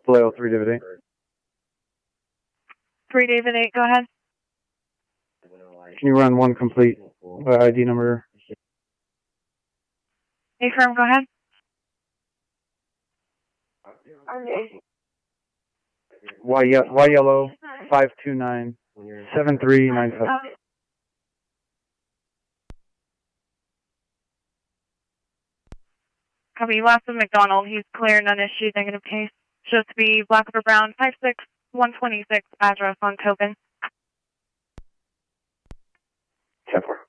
Vallejo 3 David 8. 3 David 8, go ahead. Can you run one complete ID number? Affirm, go ahead. Y yellow 529 7397. Copy. Last of McDonald. He's clear, none issued, negative case. Shows to be Black River Brown 56126, address on token. 10-4.